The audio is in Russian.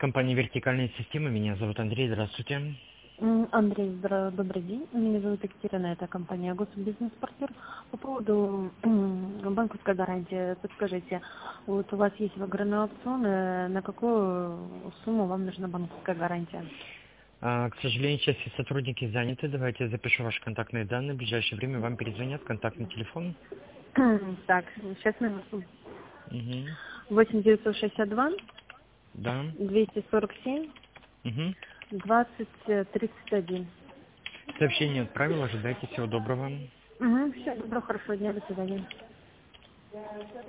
Компания «Вертикальные системы». Меня зовут Андрей. Здравствуйте. Андрей, добрый день. Меня зовут Екатерина, это компания «Госбизнес-партнер». По поводу банковской гарантии, подскажите, вот у вас есть выигранные опционы, на какую сумму вам нужна банковская гарантия? К сожалению, сейчас все сотрудники заняты. Давайте я запишу ваши контактные данные. В ближайшее время вам перезвонят. Контактный телефон. Так, сейчас минуту. Угу. 8962 Да. 247 Угу. 2031. Сообщение отправил. Ожидайте. Всего доброго. Все, доброго, хорошего дня, до свидания.